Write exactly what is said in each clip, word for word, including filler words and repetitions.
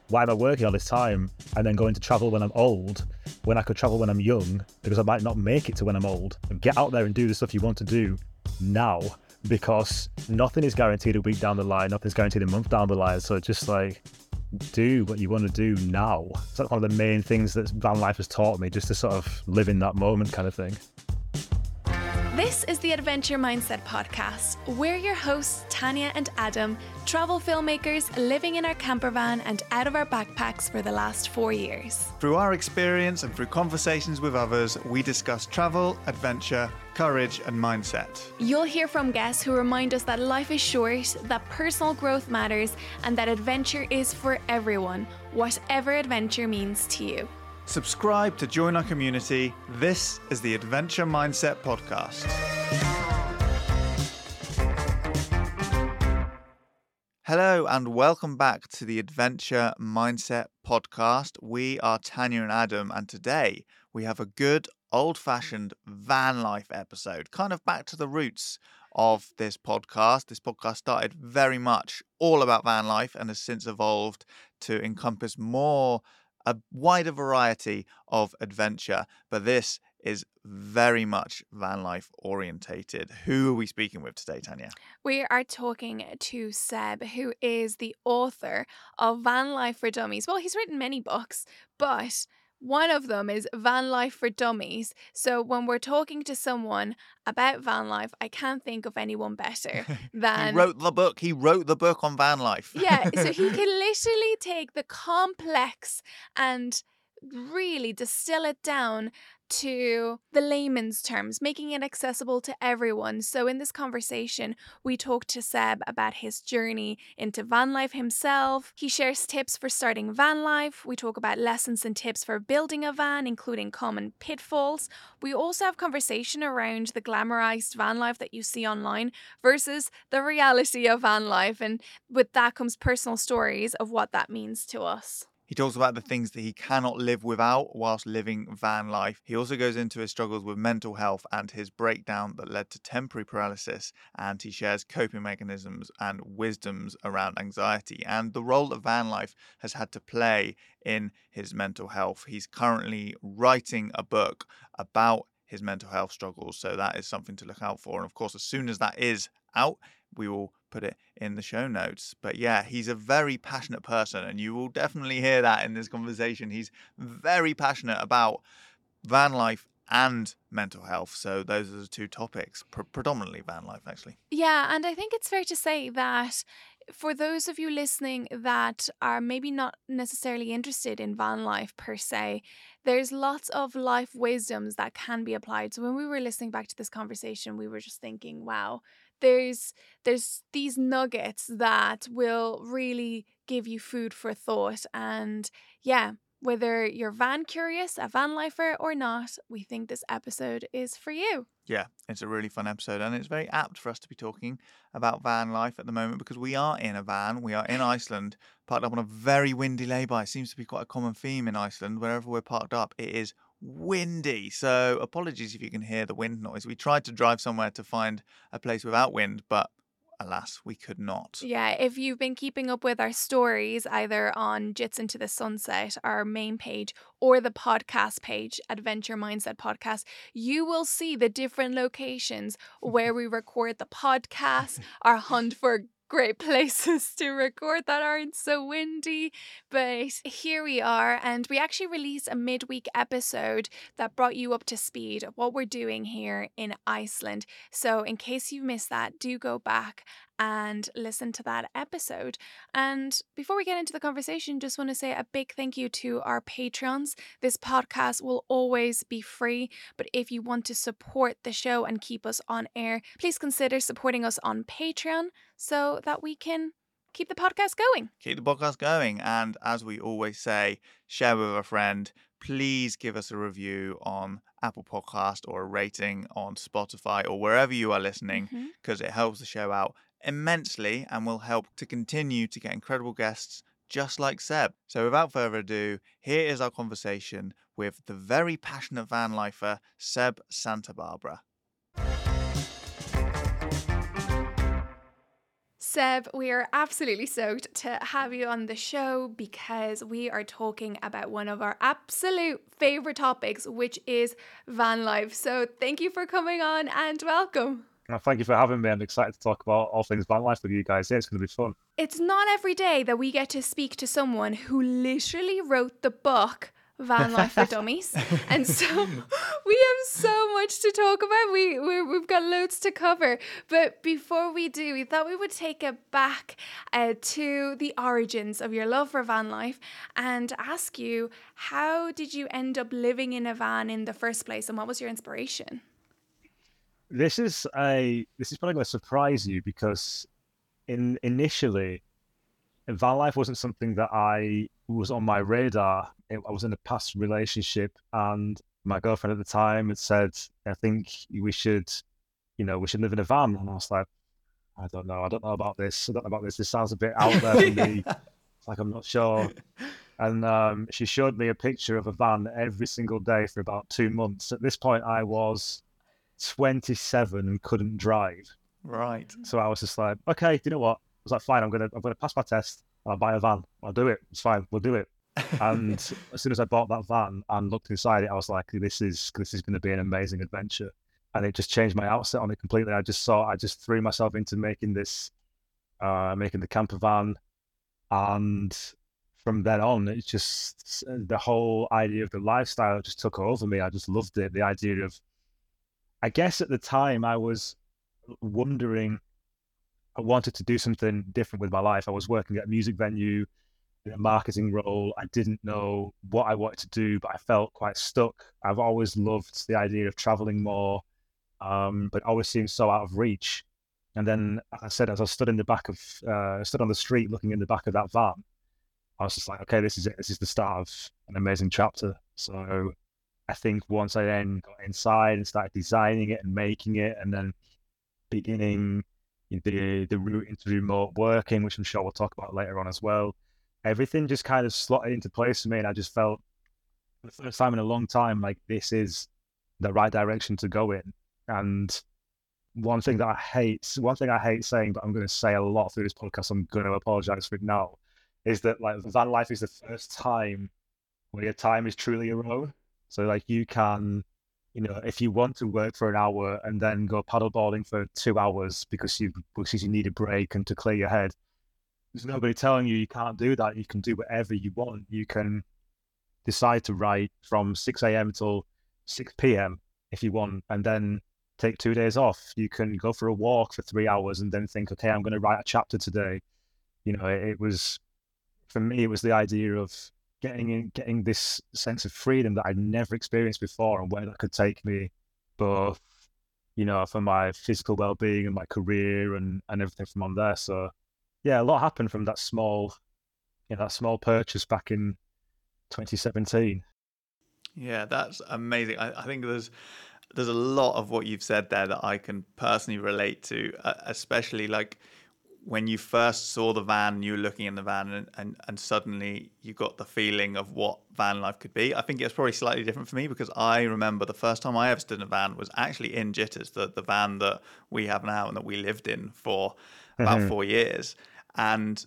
why am I working all this time and then going to travel when I'm old when I could travel when I'm young, because I might not make it to when I'm old? And get out there and do the stuff you want to do now, because nothing is guaranteed a week down the line, nothing's guaranteed a month down the line. So just like, do what you want to do now. It's like one of the main things that van life has taught me, just to sort of live in that moment kind of thing. This is the Adventure Mindset Podcast. We're your hosts, Tanya and Adam, travel filmmakers living in our camper van and out of our backpacks for the last four years. Through our experience and through conversations with others, we discuss travel, adventure, courage and mindset. You'll hear from guests who remind us that life is short, that personal growth matters, and that adventure is for everyone, whatever adventure means to you. Subscribe to join our community. This is the Adventure Mindset Podcast. Hello and welcome back to the Adventure Mindset Podcast. We are Tanya and Adam, and today we have a good old-fashioned van life episode, kind of back to the roots of this podcast. This podcast started very much all about van life and has since evolved to encompass more a wider variety of adventure, but this is very much van life orientated. Who are we speaking with today, Tanya? We are talking to Seb, who is the author of Van Life for Dummies. Well, he's written many books, but one of them is Van Life for Dummies. So when we're talking to someone about van life, I can't think of anyone better than... He wrote the book. He wrote the book on van life. Yeah, so he can literally take the complex and really distill it down to the layman's terms, making it accessible to everyone. So in this conversation, we talk to Seb about his journey into van life himself. He shares tips for starting van life. We talk about lessons and tips for building a van, including common pitfalls. We also have conversation around the glamorized van life that you see online versus the reality of van life. And with that comes personal stories of what that means to us. He talks about the things that he cannot live without whilst living van life. He also goes into his struggles with mental health and his breakdown that led to temporary paralysis. And he shares coping mechanisms and wisdoms around anxiety and the role that van life has had to play in his mental health. He's currently writing a book about his mental health struggles, so that is something to look out for. And of course, as soon as that is out, we will put it in the show notes. But yeah, he's a very passionate person, and you will definitely hear that in this conversation. He's very passionate about van life and mental health. So those are the two topics, pre- predominantly van life, actually. Yeah, and I think it's fair to say that for those of you listening that are maybe not necessarily interested in van life per se, there's lots of life wisdoms that can be applied. So when we were listening back to this conversation, we were just thinking, wow, there's there's these nuggets that will really give you food for thought. And yeah, whether you're van curious, a van lifer or not, we think this episode is for you. Yeah, it's a really fun episode, and it's very apt for us to be talking about van life at the moment because we are in a van. We are in Iceland, parked up on a very windy lay-by. It seems to be quite a common theme in Iceland. Wherever we're parked up, it is windy. So apologies if you can hear the wind noise. We tried to drive somewhere to find a place without wind, but alas, we could not. Yeah, if you've been keeping up with our stories, either on Jits Into the Sunset, our main page, or the podcast page, Adventure Mindset Podcast, you will see the different locations where we record the podcast, our hunt for great places to record that aren't so windy. But here we are, and we actually released a midweek episode that brought you up to speed of what we're doing here in Iceland. So in case you missed that, do go back and listen to that episode. And before we get into the conversation, just want to say a big thank you to our patrons. This podcast will always be free, but if you want to support the show and keep us on air, please consider supporting us on Patreon so that we can keep the podcast going. Keep the podcast going. And as we always say, share with a friend. Please give us a review on Apple Podcast or a rating on Spotify or wherever you are listening, because mm-hmm. it helps the show out immensely and will help to continue to get incredible guests just like Seb. So without further ado, here is our conversation with the very passionate van lifer, Seb Santa Barbara. Seb, we are absolutely stoked to have you on the show because we are talking about one of our absolute favorite topics, which is van life. So thank you for coming on and welcome. Well, thank you for having me. I'm excited to talk about all things van life with you guys. Yeah, it's going to be fun. It's not every day that we get to speak to someone who literally wrote the book Van Life for Dummies, and so we have so much to talk about. We, we we've got loads to cover, but before we do, we thought we would take it back uh, to the origins of your love for van life and ask you, how did you end up living in a van in the first place, and what was your inspiration? This is a this is probably going to surprise you because in initially van life wasn't something that I was on my radar. I was in a past relationship, and my girlfriend at the time had said, I think we should, you know, we should live in a van. And I was like, I don't know. I don't know about this. I don't know about this. This sounds a bit out there for me. It's like, I'm not sure. And um, she showed me a picture of a van every single day for about two months. At this point, I was twenty-seven and couldn't drive. Right. So I was just like, okay, you know what? I was like, fine, I'm gonna I'm gonna pass my test. I'll buy a van. I'll do it. It's fine. We'll do it. And as soon as I bought that van and looked inside it, I was like, this is this is going to be an amazing adventure. And it just changed my outset on it completely. I just saw, I just threw myself into making this, uh, making the camper van. And from then on, it's just the whole idea of the lifestyle just took over me. I just loved it. The idea of, I guess at the time I was wondering, I wanted to do something different with my life. I was working at a music venue in a marketing role. I didn't know what I wanted to do, but I felt quite stuck. I've always loved the idea of traveling more, um, but always seemed so out of reach. And then, as I said, as I stood in the back of, uh, stood on the street looking in the back of that van, I was just like, okay, this is it. This is the start of an amazing chapter. So I think once I then got inside and started designing it and making it, and then beginning the the route into remote working, which I'm sure we'll talk about later on as well, everything just kind of slotted into place for me. And I just felt, for the first time in a long time, like this is the right direction to go in. And one thing that I hate, one thing I hate saying, but I'm going to say a lot through this podcast, I'm going to apologize for it now, is that like van life is the first time where your time is truly your own. So like you can, you know, if you want to work for an hour and then go paddleboarding for two hours because you because you need a break and to clear your head, there's nobody telling you you can't do that. You can do whatever you want. You can decide to write from six a.m. till six p.m. if you want, and then take two days off. You can go for a walk for three hours and then think, okay, I'm going to write a chapter today. You know, it, it was, for me, it was the idea of getting in, getting this sense of freedom that I'd never experienced before, and where that could take me, both, you know, for my physical well-being and my career and, and everything from on there. So yeah, a lot happened from that small, you know, that small purchase back in twenty seventeen. Yeah, that's amazing. I, I think there's there's a lot of what you've said there that I can personally relate to, uh, especially like when you first saw the van, you were looking in the van and, and, and suddenly you got the feeling of what van life could be. I think it's probably slightly different for me because I remember the first time I ever stood in a van was actually in Jitters, the, the van that we have now and that we lived in for about mm-hmm. four years. And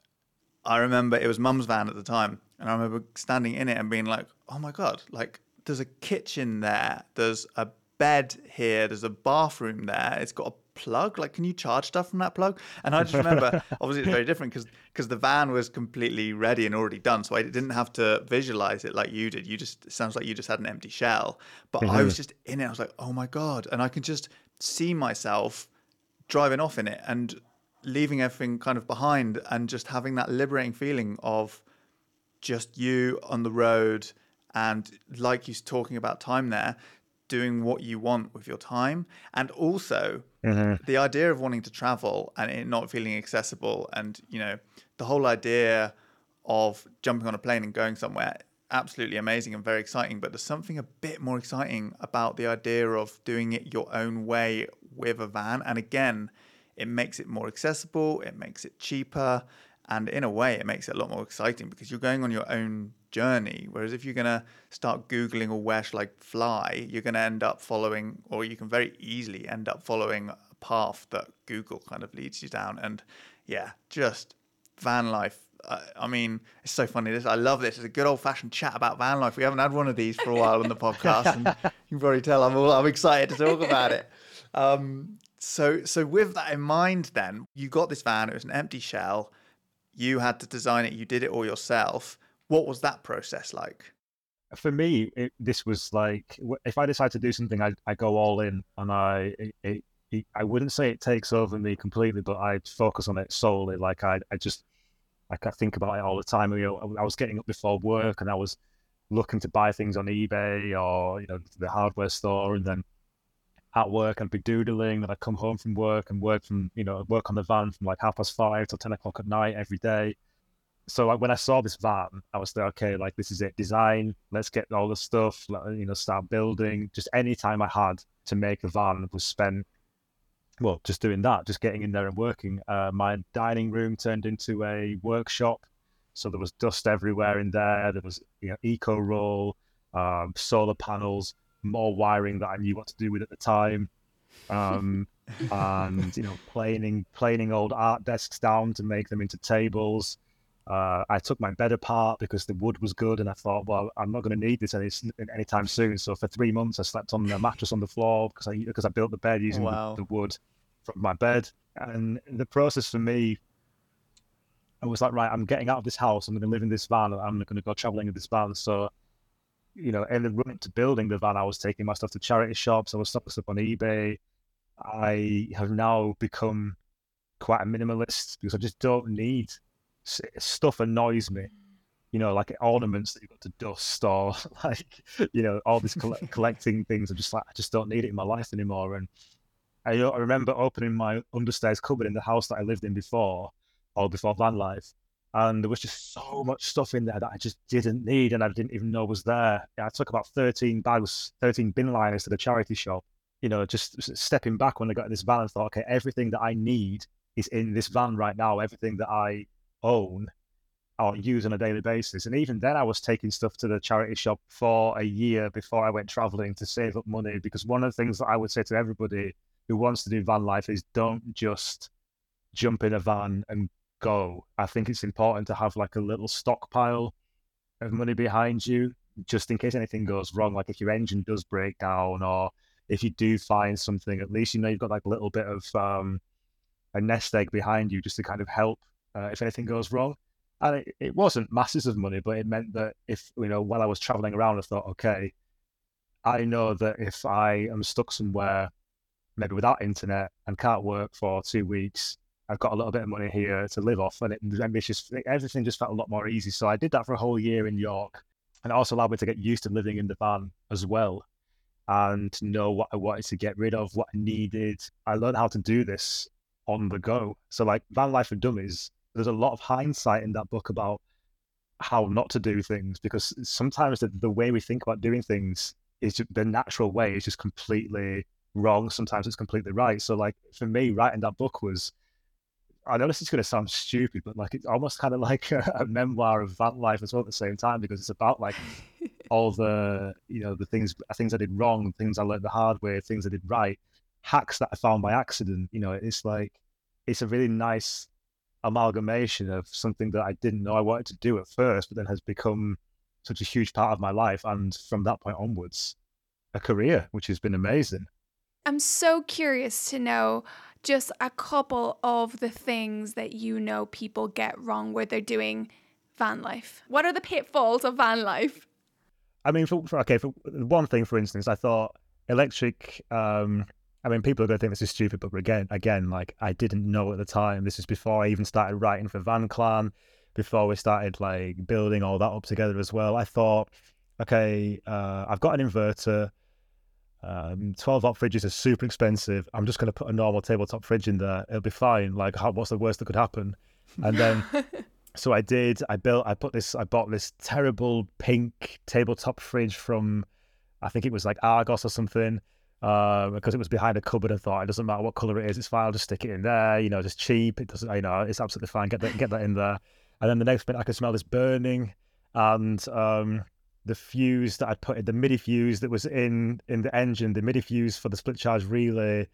I remember it was Mum's van at the time. And I remember standing in it and being like, oh my God, like there's a kitchen there. There's a bed here. There's a bathroom there. It's got a plug. Like, can you charge stuff from that plug? And I just remember, obviously it's very different because because the van was completely ready and already done. So I didn't have to visualize it like you did. You just, it sounds like you just had an empty shell. But mm-hmm. I was just in it. I was like, oh my God. And I can just see myself driving off in it and leaving everything kind of behind and just having that liberating feeling of just you on the road. And like you're talking about time there, doing what you want with your time. And also mm-hmm. the idea of wanting to travel and it not feeling accessible, and, you know, the whole idea of jumping on a plane and going somewhere, absolutely amazing and very exciting. But there's something a bit more exciting about the idea of doing it your own way with a van. And again, it makes it more accessible, it makes it cheaper, and in a way it makes it a lot more exciting because you're going on your own journey. Whereas if you're going to start Googling, or where shall I fly, you're going to end up following, or you can very easily end up following a the path that Google kind of leads you down. And yeah, just van life. Uh, I mean, it's so funny. This I love this. It's a good old fashioned chat about van life. We haven't had one of these for a while on the podcast, and you can probably tell I'm all, I'm excited to talk about it. Um, so so with that in mind, then you got this van. It was an empty shell. You had to design it. You did it all yourself. What was that process like? For me, it, this was like, if I decide to do something, I, I go all in, and I it, it, I wouldn't say it takes over me completely, but I focus on it solely. Like I, I just, like I think about it all the time. You know, I was getting up before work, and I was looking to buy things on eBay or, you know, the hardware store, and then at work I'd be doodling. Then I'd come home from work and work from, you know, work on the van from like half past five till ten o'clock at night every day. So like, when I saw this van, I was like, okay, like this is it, design, let's get all the stuff, you know, start building. Just any time I had to make a van was spent, well, just doing that, just getting in there and working. Uh, my dining room turned into a workshop. So there was dust everywhere in there. There was, you know, eco roll, um, solar panels, more wiring that I knew what to do with at the time. Um, and, you know, planing, planing old art desks down to make them into tables. Uh, I took my bed apart because the wood was good, and I thought, well, I'm not going to need this any anytime soon. So for three months, I slept on a mattress on the floor because I because I built the bed using Wow. the, the wood from my bed. And the process for me, I was like, right, I'm getting out of this house. I'm going to live in this van. I'm going to go traveling in this van. So, you know, in the run to building the van, I was taking my stuff to charity shops. I was stocking stuff on eBay. I have now become quite a minimalist because I just don't need. Stuff annoys me, you know, like ornaments that you've got to dust, or like, you know, all this coll- collecting things. I'm just like, I just don't need it in my life anymore. And I, I remember opening my understairs cupboard in the house that I lived in before, or before van life, and there was just so much stuff in there that I just didn't need, and I didn't even know was there. I took about thirteen bags, thirteen bin liners to the charity shop, you know, just stepping back when I got in this van and thought, okay, everything that I need is in this van right now. Everything that I own or use on a daily basis. And even then I was taking stuff to the charity shop for a year before I went traveling to save up money, because one of the things that I would say to everybody who wants to do van life is don't just jump in a van and go. I think it's important to have like a little stockpile of money behind you just in case anything goes wrong, like if your engine does break down, or if you do find something, at least you know you've got like a little bit of um a nest egg behind you just to kind of help Uh, if anything goes wrong. And it, it wasn't masses of money, but it meant that if, you know, while I was traveling around, I thought, okay, I know that if I am stuck somewhere, maybe without internet and can't work for two weeks, I've got a little bit of money here to live off. And it, and it's just, everything just felt a lot more easy. So I did that for a whole year in York. And it also allowed me to get used to living in the van as well, and to know what I wanted to get rid of, what I needed. I learned how to do this on the go. So like Van Life for Dummies, there's a lot of hindsight in that book about how not to do things, because sometimes the, the way we think about doing things is just, the natural way is just completely wrong. Sometimes it's completely right. So like for me, writing that book was, I know this is going to sound stupid, but like it's almost kind of like a, a memoir of van life as well at the same time, because it's about like all the, you know, the things, things I did wrong, things I learned the hard way, things I did right, hacks that I found by accident. You know, it's like, it's a really nice amalgamation of something that I didn't know I wanted to do at first, but then has become such a huge part of my life. And from that point onwards, a career, which has been amazing. I'm so curious to know just a couple of the things that you know people get wrong where they're doing van life. What are the pitfalls of van life? I mean, for, for okay, for one thing, for instance, I thought electric, um, I mean, people are going to think this is stupid, but again, again, like I didn't know at the time. This is before I even started writing for Van Clan, before we started like building all that up together as well. I thought, okay, uh, I've got an inverter. Um, twelve volt fridges are super expensive. I'm just going to put a normal tabletop fridge in there. It'll be fine. Like, how, what's the worst that could happen? And then, so I did. I built. I put this. I bought this terrible pink tabletop fridge from, I think it was like Argos or something. Uh, because it was behind a cupboard. I thought it doesn't matter what color it is, it's fine. I'll just stick it in there. You know, just cheap. It doesn't. You know, it's absolutely fine. Get that. Get that in there. And then the next bit, I could smell this burning, and um, the fuse that I put in, the MIDI fuse that was in in the engine, the MIDI fuse for the split charge relay,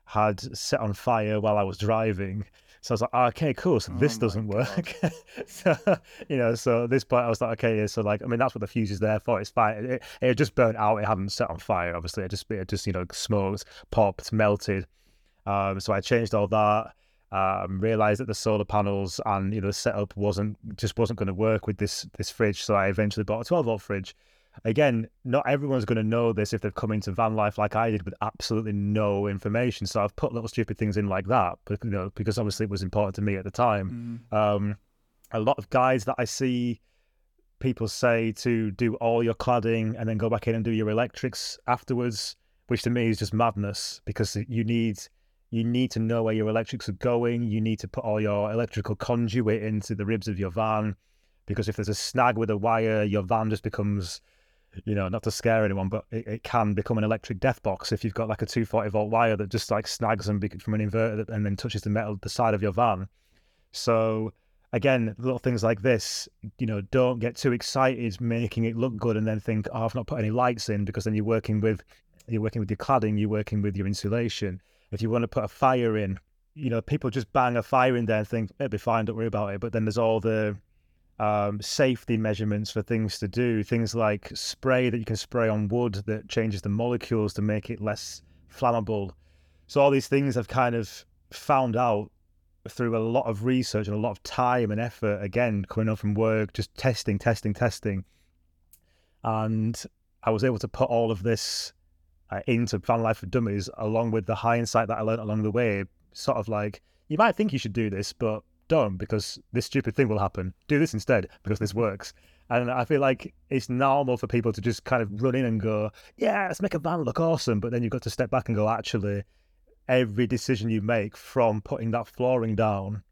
had set on fire while I was driving. So I was like, oh, okay, cool. So this Oh doesn't my work. So, you know, so at this point I was like, okay, yeah, so like, I mean, that's what the fuse is there for. It's fine. It, it had just burnt out. It hadn't set on fire, obviously. It just, it just, you know, smoked, popped, melted. Um, so I changed all that. Um, realized that the solar panels and, you know, the setup wasn't, just wasn't going to work with this, this fridge. So I eventually bought a twelve volt fridge. Again, not everyone's going to know this if they've come into van life like I did with absolutely no information. So I've put little stupid things in like that, but, you know, because obviously it was important to me at the time. Mm. Um, a lot of guys that I see, people say to do all your cladding and then go back in and do your electrics afterwards, which to me is just madness, because you need you need to know where your electrics are going. You need to put all your electrical conduit into the ribs of your van, because if there's a snag with a wire, your van just becomes, you know, not to scare anyone, but it, it can become an electric death box if you've got like a two forty volt wire that just like snags and from an inverter and then touches the metal, the side of your van. So again, little things like this, you know, don't get too excited making it look good and then think, oh, I've not put any lights in, because then you're working with, you're working with your cladding, you're working with your insulation. If you want to put a fire in, you know, people just bang a fire in there and think, it'll be fine, don't worry about it. But then there's all the um, safety measurements for things to do, things like spray that you can spray on wood that changes the molecules to make it less flammable. So all these things I've kind of found out through a lot of research and a lot of time and effort, again, coming up from work, just testing, testing, testing. And I was able to put all of this uh, into Van Life for Dummies, along with the hindsight that I learned along the way. Sort of like, you might think you should do this, but don't, because this stupid thing will happen. Do this instead, because this works. And I feel like it's normal for people to just kind of run in and go, yeah, let's make a van look awesome. But then you've got to step back and go, actually, every decision you make from putting that flooring down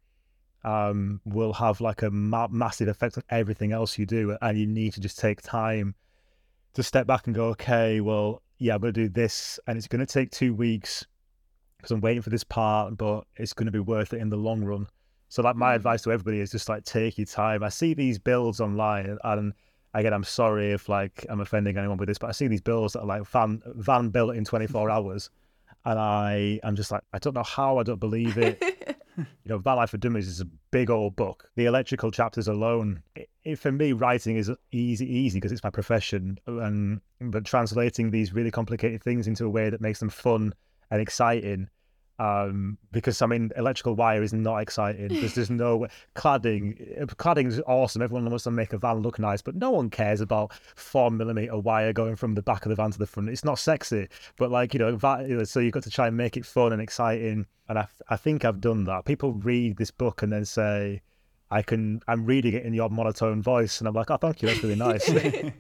um, will have like a ma- massive effect on everything else you do. And you need to just take time to step back and go, okay, well, yeah, I'm going to do this, and it's going to take two weeks because I'm waiting for this part, but it's going to be worth it in the long run. So like my mm. advice to everybody is just like, take your time. I see these builds online, and again, I'm sorry if like I'm offending anyone with this, but I see these builds that are like van, van built in twenty-four hours. And I, I'm just like, I don't know how, I don't believe it. You know, Van Life for Dummies is a big old book. The electrical chapters alone, it, it, for me, writing is easy, easy because it's my profession. And but translating these really complicated things into a way that makes them fun and exciting. Um, because I mean, electrical wire is not exciting. There's there's no cladding. Cladding is awesome. Everyone wants to make a van look nice, but no one cares about four millimeter wire going from the back of the van to the front. It's not sexy. But like you know, that, you know, so you've got to try and make it fun and exciting. And I I think I've done that. People read this book and then say, I can. I'm reading it in your monotone voice, and I'm like, oh, thank you. That's really nice.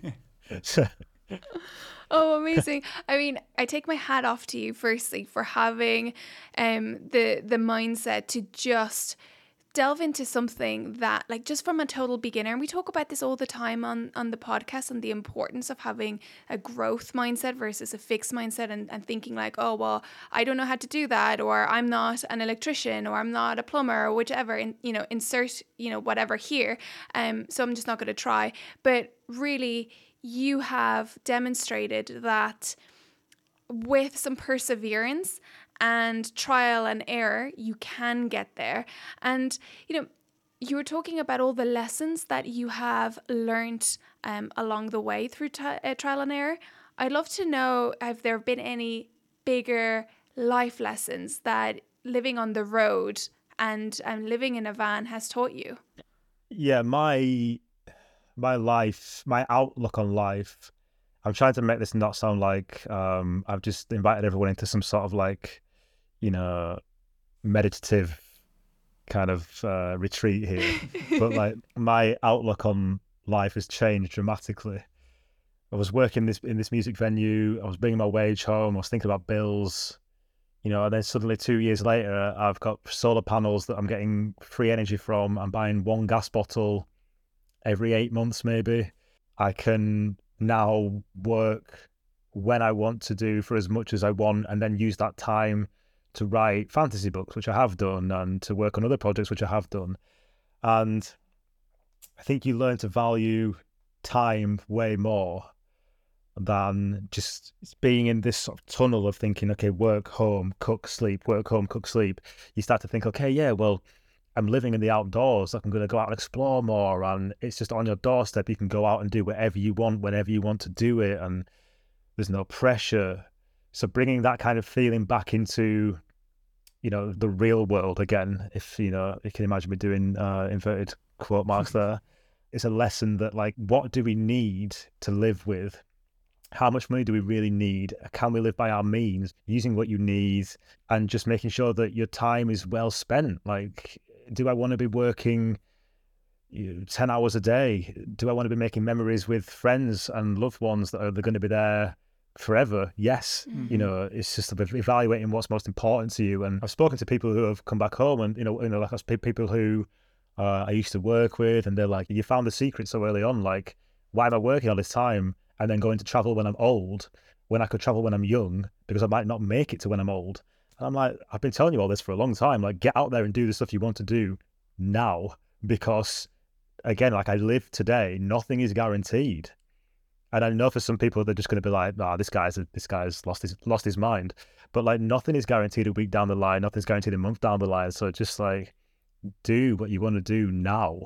so, Oh, amazing. I mean, I take my hat off to you firstly for having um the the mindset to just delve into something that, like, just from a total beginner, and we talk about this all the time on on the podcast, and the importance of having a growth mindset versus a fixed mindset, and, and thinking like, oh, well, I don't know how to do that, or I'm not an electrician, or I'm not a plumber, or whichever, and you know, insert, you know, whatever here. Um, so I'm just not going to try. But really, you have demonstrated that with some perseverance and trial and error, you can get there. And, you know, you were talking about all the lessons that you have learned um, along the way through t- uh, trial and error. I'd love to know, have there been any bigger life lessons that living on the road and um, living in a van has taught you? Yeah, my... my life, my outlook on life, I'm trying to make this not sound like um, I've just invited everyone into some sort of like, you know, meditative kind of uh, retreat here. But like my outlook on life has changed dramatically. I was working this in this music venue. I was bringing my wage home. I was thinking about bills, you know, and then suddenly two years later, I've got solar panels that I'm getting free energy from. I'm buying one gas bottle every eight months, maybe. I can now work when I want to do for as much as I want, and then use that time to write fantasy books, which I have done, and to work on other projects, which I have done. And I think you learn to value time way more. than just being in this sort of tunnel of thinking, okay, work, home, cook, sleep, work, home, cook, sleep. You start to think, okay, yeah, well, I'm living in the outdoors. Like I'm going to go out and explore more, and it's just on your doorstep. You can go out and do whatever you want, whenever you want to do it, and there's no pressure. So bringing that kind of feeling back into, you know, the real world again, if, you know, you can imagine me doing uh, inverted quote marks there, it's a lesson that, like, what do we need to live with? How much money do we really need? Can we live by our means, using what you need, and just making sure that your time is well spent? Like, do I want to be working you know, ten hours a day? Do I want to be making memories with friends and loved ones that are they're going to be there forever? Yes. Mm-hmm. You know, it's just about evaluating what's most important to you. And I've spoken to people who have come back home, and, you know, you know, like people who uh, I used to work with, and they're like, you found the secret so early on. Like, why am I working all this time and then going to travel when I'm old, when I could travel when I'm young, because I might not make it to when I'm old? And I'm like, I've been telling you all this for a long time. Like, get out there and do the stuff you want to do now, because, again, like, I live today. Nothing is guaranteed. And I know for some people, they're just going to be like, nah, this guy's this guy's lost his lost his mind. But, like, nothing is guaranteed a week down the line. Nothing's guaranteed a month down the line. So just, like, do what you want to do now,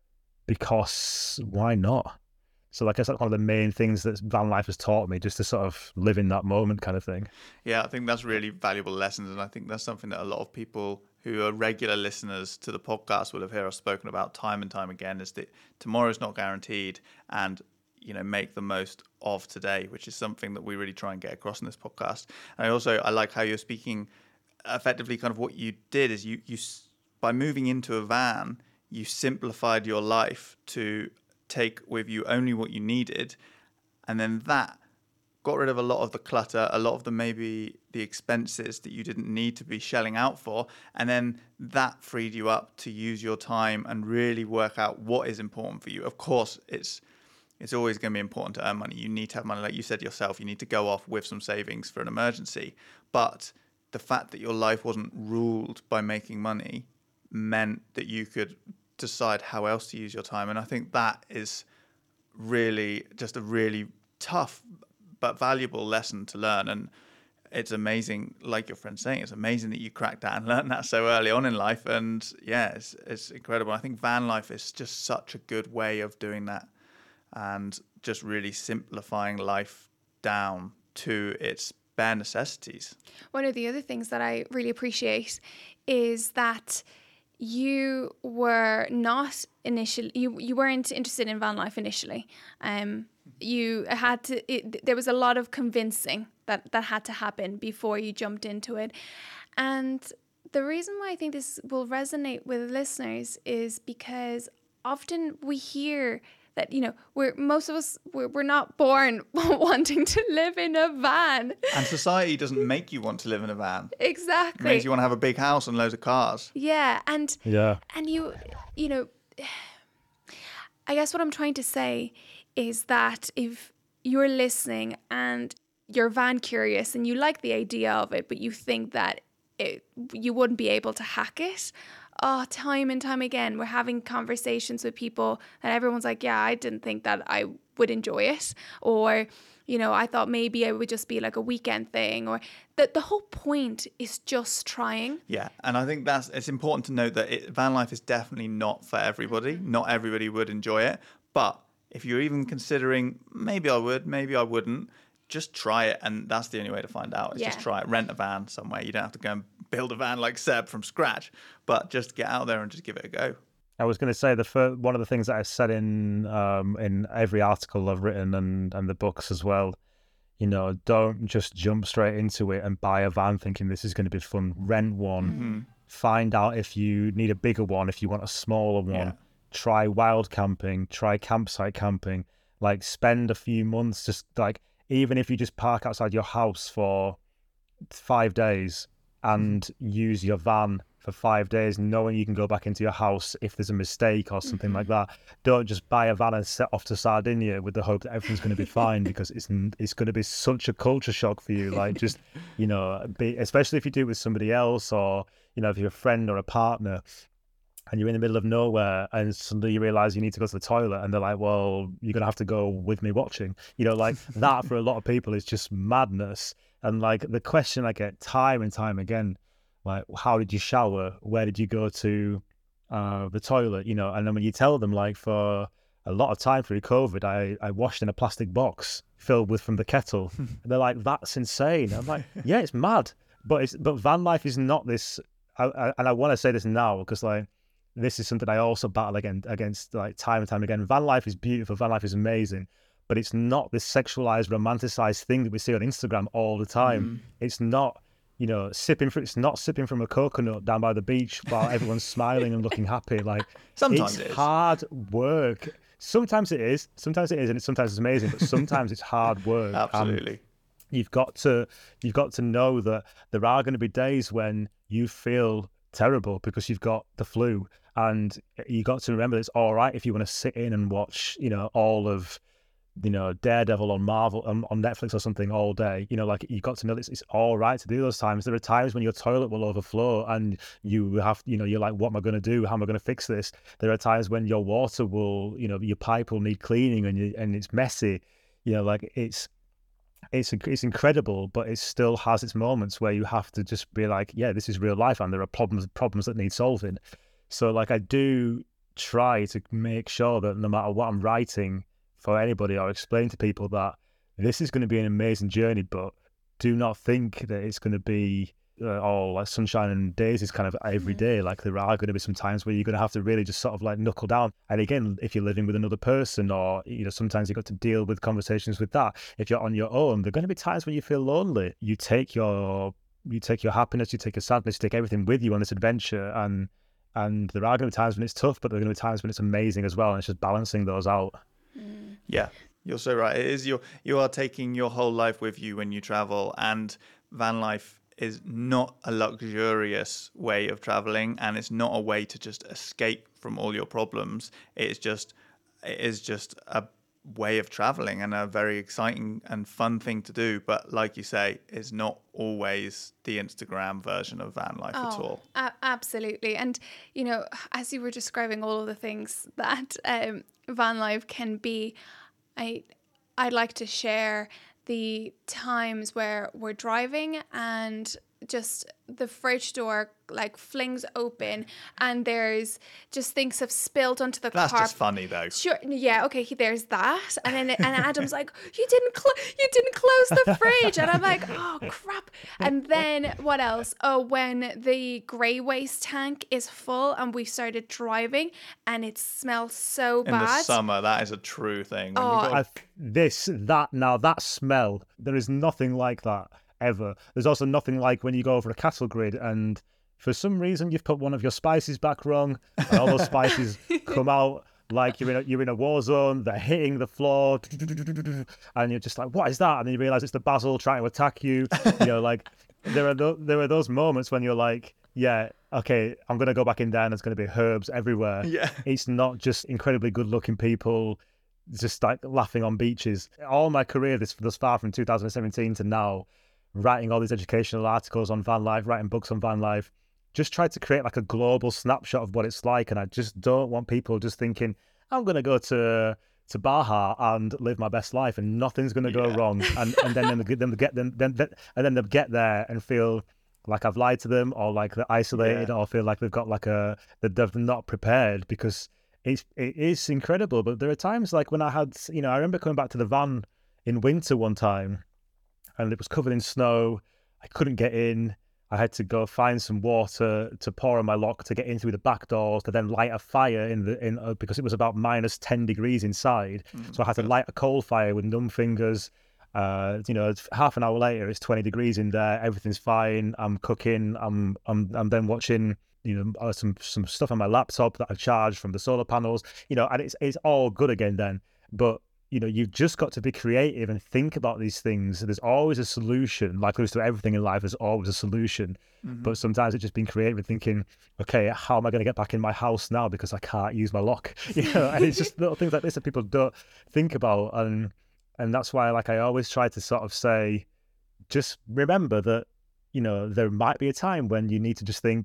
because why not? So, like, I guess that's one of the main things that van life has taught me, just to sort of live in that moment kind of thing. Yeah, I think that's really valuable lessons. And I think that's something that a lot of people who are regular listeners to the podcast will have heard us spoken about time and time again, is that tomorrow's not guaranteed, and, you know, make the most of today, which is something that we really try and get across in this podcast. And I also, I like how you're speaking effectively. Kind of what you did is you, you by moving into a van, you simplified your life to take with you only what you needed, and then that got rid of a lot of the clutter, a lot of the maybe the expenses that you didn't need to be shelling out for, and then that freed you up to use your time and really work out what is important for you. Of course, it's it's always going to be important to earn money. You need to have money, like you said yourself. You need to go off with some savings for an emergency. But the fact that your life wasn't ruled by making money meant that you could decide how else to use your time. And I think that is really just a really tough but valuable lesson to learn. And it's amazing, like your friend's saying, it's amazing that you cracked that and learned that so early on in life. And yeah, it's, it's incredible. I think van life is just such a good way of doing that, and just really simplifying life down to its bare necessities. One of the other things that I really appreciate is that you were not initially, you, you weren't interested in van life initially. Um, you had to, it, there was a lot of convincing that, that had to happen before you jumped into it. And the reason why I think this will resonate with listeners is because often we hear that, you know, we're most of us, we're, we're not born wanting to live in a van. And society doesn't make you want to live in a van. Exactly. It makes you want to have a big house and loads of cars. Yeah. And, yeah. and you, you know, I guess what I'm trying to say is that if you're listening and you're van curious and you like the idea of it, but you think that it, you wouldn't be able to hack it, oh, time and time again, we're having conversations with people and everyone's like, yeah, I didn't think that I would enjoy it. Or, you know, I thought maybe it would just be like a weekend thing. Or that the whole point is just trying. Yeah. And I think that's, it's important to note that it, van life is definitely not for everybody. Not everybody would enjoy it. But if you're even considering, maybe I would, maybe I wouldn't, just try it. And that's the only way to find out. Is yeah. just try it. Rent a van somewhere. You don't have to go and build a van like Seb from scratch, but just get out there and just give it a go. I was going to say the first, one of the things that I said in um, in every article I've written and, and the books as well, you know, don't just jump straight into it and buy a van thinking this is going to be fun. Rent one. Mm-hmm. Find out if you need a bigger one, if you want a smaller one. Yeah. Try wild camping. Try campsite camping. Like, spend a few months just like, even if you just park outside your house for five days and use your van for five days, knowing you can go back into your house if there's a mistake or something mm-hmm. like that. Don't just buy a van and set off to Sardinia with the hope that everything's going to be fine, because it's it's going to be such a culture shock for you. Like, just, you know, be, especially if you do it with somebody else, or, you know, if you're a friend or a partner, and you're in the middle of nowhere, and suddenly you realize you need to go to the toilet, and they're like, well, you're gonna have to go with me watching, you know, like that for a lot of people is just madness. And like the question I get time and time again, like, how did you shower, where did you go to uh the toilet, you know? And then when you tell them, like, for a lot of time through COVID, I, I washed in a plastic box filled with from the kettle. And they're like, that's insane. I'm like, yeah, it's mad. But it's but van life is not this. I, I, and I want to say this now because like this is something I also battle against, against like time and time again. Van life is beautiful. Van life is amazing. But it's not this sexualized, romanticized thing that we see on Instagram all the time. Mm. It's not, you know, sipping from, it's not sipping from a coconut down by the beach while everyone's smiling and looking happy. Like, sometimes it's it is hard work. Sometimes it is. Sometimes it is, and it, sometimes it's amazing. But sometimes it's hard work. Absolutely. And you've got to, you've got to know that there are going to be days when you feel terrible because you've got the flu, and you got to remember that it's all right if you want to sit in and watch, you know, all of, you know, Daredevil on Marvel um, on Netflix or something all day. You know, like, you got to know that it's, it's all right to do those times. There are times when your toilet will overflow and you have, you know, you're like, what am I going to do? How am I going to fix this? There are times when your water will, you know, your pipe will need cleaning and you, and it's messy. You know, like it's it's it's incredible, but it still has its moments where you have to just be like, yeah, this is real life, and there are problems problems that need solving. So like, I do try to make sure that no matter what I'm writing for anybody, or explain to people that this is going to be an amazing journey, but do not think that it's going to be uh, all like sunshine and daisies kind of every day. Like, there are going to be some times where you're going to have to really just sort of like knuckle down. And again, if you're living with another person, or, you know, sometimes you've got to deal with conversations with that. If you're on your own, there are going to be times when you feel lonely. You take your you take your happiness, you take your sadness, you take everything with you on this adventure, and and there are going to be times when it's tough, but there are going to be times when it's amazing as well, and it's just balancing those out. Mm. Yeah, you're so right. It is your, you are taking your whole life with you when you travel, and van life is not a luxurious way of traveling, and it's not a way to just escape from all your problems. It's just, it is just a way of traveling, and a very exciting and fun thing to do. But like you say, it's not always the Instagram version of van life oh, at all. A- absolutely. And, you know, as you were describing all of the things that um, van life can be, I, I'd like to share the times where we're driving and just the fridge door like flings open and there's just things have spilled onto the That's carpet. just funny though. Sure, yeah, okay. There's that, and then and Adam's like, "You didn't, cl- you didn't close the fridge," and I'm like, "Oh crap!" And then what else? Oh, when the grey waste tank is full and we started driving and it smells so In bad. In the summer, that is a true thing. When Oh, you've got... I've, this that now that smell, there is nothing like that ever. There's also nothing like when you go over a cattle grid and for some reason you've put one of your spices back wrong and all those spices come out like you're in a, you're in a war zone, they're hitting the floor and you're just like, what is that? And then you realize it's the basil trying to attack you. You know, like there are th- there are those moments when you're like, yeah, okay, I'm going to go back in there and there's going to be herbs everywhere. Yeah. It's not just incredibly good looking people just like laughing on beaches. All my career this thus far from two thousand seventeen to now, writing all these educational articles on van life, writing books on van life, just tried to create like a global snapshot of what it's like. And I just don't want people just thinking, I'm going to go to to Baja and live my best life and nothing's going to go yeah. wrong. And and then them them get them then and then they'll get there and feel like I've lied to them, or like they're isolated, yeah. or feel like they've got like a that they're not prepared, because it's it is incredible. But there are times like when I had, you know, I remember coming back to the van in winter one time, and it was covered in snow. I couldn't get in. I had to go find some water to pour on my lock to get in through the back doors, to then light a fire in the in uh, because it was about minus ten degrees inside. Mm, so I had to light a coal fire with numb fingers. Uh, you know, half an hour later, it's twenty degrees in there. Everything's fine. I'm cooking. I'm I'm I'm then watching, you know, uh, some some stuff on my laptop that I charged from the solar panels. You know, and it's it's all good again then. But you know, you've just got to be creative and think about these things. There's always a solution. Like there's to everything in life, there's always a solution. Mm-hmm. But sometimes it's just being creative and thinking, okay, how am I going to get back in my house now because I can't use my lock? You know, and it's just little things like this that people don't think about. And and that's why, like, I always try to sort of say, just remember that, you know, there might be a time when you need to just think,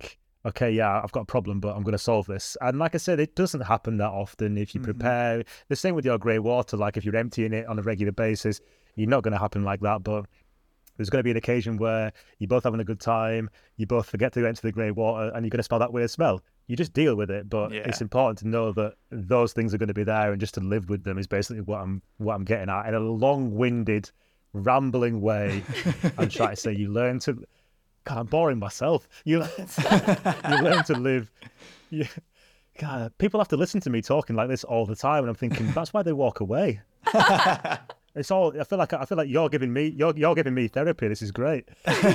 okay, yeah, I've got a problem, but I'm going to solve this. And like I said, it doesn't happen that often if you Mm-hmm. prepare. The same with your grey water, like if you're emptying it on a regular basis, you're not going to happen like that. But there's going to be an occasion where you're both having a good time, you both forget to go into the grey water, and you're going to smell that weird smell. You just deal with it, but Yeah. it's important to know that those things are going to be there, and just to live with them is basically what I'm what I'm getting at in a long-winded, rambling way. I'm trying to say you learn to. God, I'm boring myself. You learn to, you learn to live. You, God, people have to listen to me talking like this all the time, and I'm thinking that's why they walk away. It's all. I feel like I feel like you're giving me you're you're giving me therapy. This is great.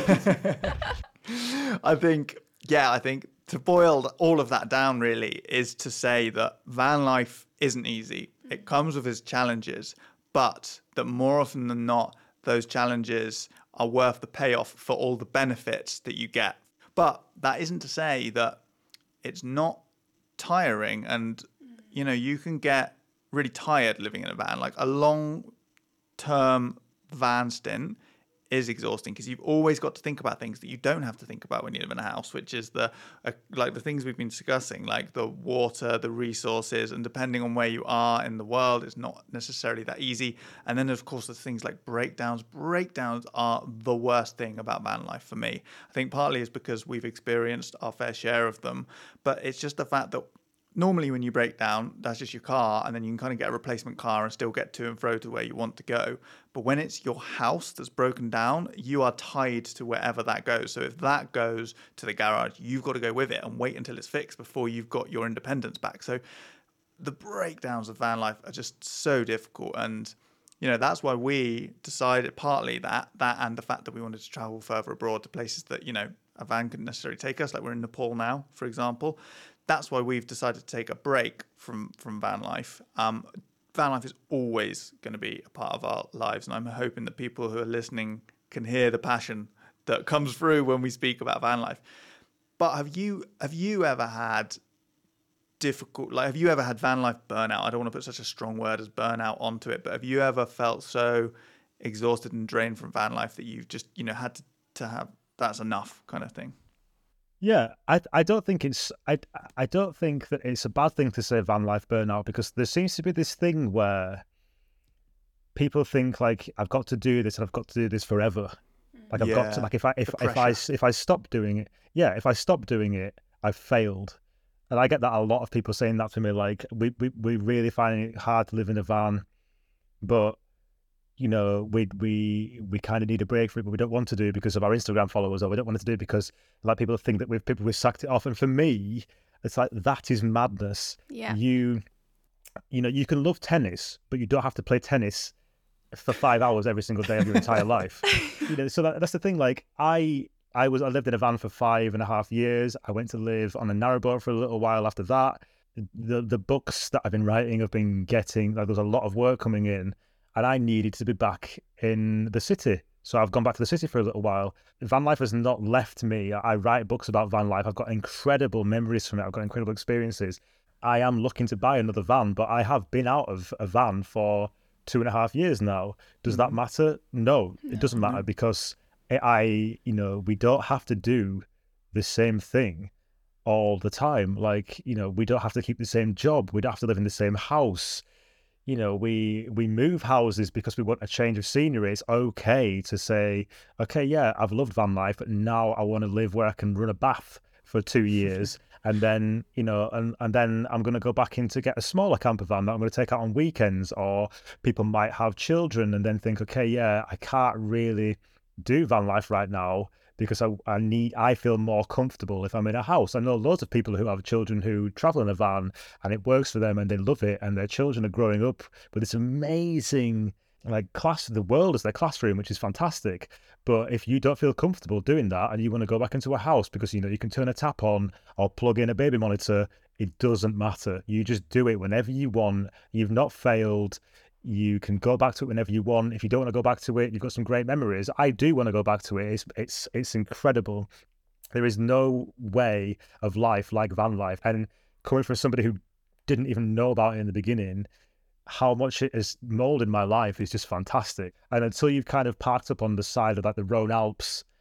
I think, yeah, I think to boil all of that down really is to say that van life isn't easy. It comes with its challenges, but that more often than not, those challenges are worth the payoff for all the benefits that you get. But that isn't to say that it's not tiring, and you know, you can get really tired living in a van. Like a long term van stint is exhausting because you've always got to think about things that you don't have to think about when you live in a house, which is the uh, like the things we've been discussing, like the water, the resources, and depending on where you are in the world, it's not necessarily that easy. And then of course there's things like breakdowns. Breakdowns are the worst thing about van life for me. I think partly is because we've experienced our fair share of them, but it's just the fact that normally when you break down, that's just your car, and then you can kind of get a replacement car and still get to and fro to where you want to go. But when it's your house that's broken down, you are tied to wherever that goes. So if that goes to the garage, you've got to go with it and wait until it's fixed before you've got your independence back. So the breakdowns of van life are just so difficult. And, you know, that's why we decided partly that, that and the fact that we wanted to travel further abroad to places that, you know, a van couldn't necessarily take us, like we're in Nepal now, for example. That's why we've decided to take a break from, from van life. Um, van life is always going to be a part of our lives, and I'm hoping that people who are listening can hear the passion that comes through when we speak about van life. But have you have you ever had difficult, like have you ever had van life burnout? I don't want to put such a strong word as burnout onto it, but have you ever felt so exhausted and drained from van life that you've just, you know, had to, to have that's enough kind of thing? Yeah, I I don't think it's I I don't think that it's a bad thing to say van life burnout, because there seems to be this thing where people think like I've got to do this and I've got to do this forever. Like I've Yeah, got to like if I if the if I pressure. if I stop doing it, yeah, if I stop doing it, I've failed. And I get that a lot of people saying that to me, like we we we really finding it hard to live in a van, but you know, we we we kind of need a break for it, but we don't want to do it because of our Instagram followers, or we don't want to do it because like people think that we've people we've sacked it off. And for me, it's like that is madness. Yeah. You you know, you can love tennis, but you don't have to play tennis for five hours every single day of your entire life. You know, so that, that's the thing. Like I I was I lived in a van for five and a half years. I went to live on a narrowboat for a little while after that. The the books that I've been writing have been getting like, there's a lot of work coming in. And I needed to be back in the city. So I've gone back to the city for a little while. Van life has not left me. I write books about van life. I've got incredible memories from it. I've got incredible experiences. I am looking to buy another van, but I have been out of a van for two and a half years now. Does that matter? No, it doesn't matter, because I, you know, we don't have to do the same thing all the time. Like, you know, we don't have to keep the same job. We don't have to live in the same house. You know, we we move houses because we want a change of scenery. It's okay to say, okay, yeah, I've loved van life, but now I want to live where I can run a bath for two years. And then, you know, and, and then I'm going to go back in to get a smaller camper van that I'm going to take out on weekends. Or people might have children and then think, okay, yeah, I can't really do van life right now because I, I need, I feel more comfortable if I'm in a house. I know loads of people who have children who travel in a van and it works for them and they love it, and their children are growing up with this amazing like class, the world as their classroom, which is fantastic. But if you don't feel comfortable doing that and you want to go back into a house because, you know, you can turn a tap on or plug in a baby monitor, it doesn't matter. You just do it whenever you want. You've not failed. You can go back to it whenever you want. If you don't want to go back to it, you've got some great memories. I do want to go back to it. It's it's it's incredible. There is no way of life like van life. And coming from somebody who didn't even know about it in the beginning, how much it has molded my life is just fantastic. And until you've kind of parked up on the side of like the Rhone Alps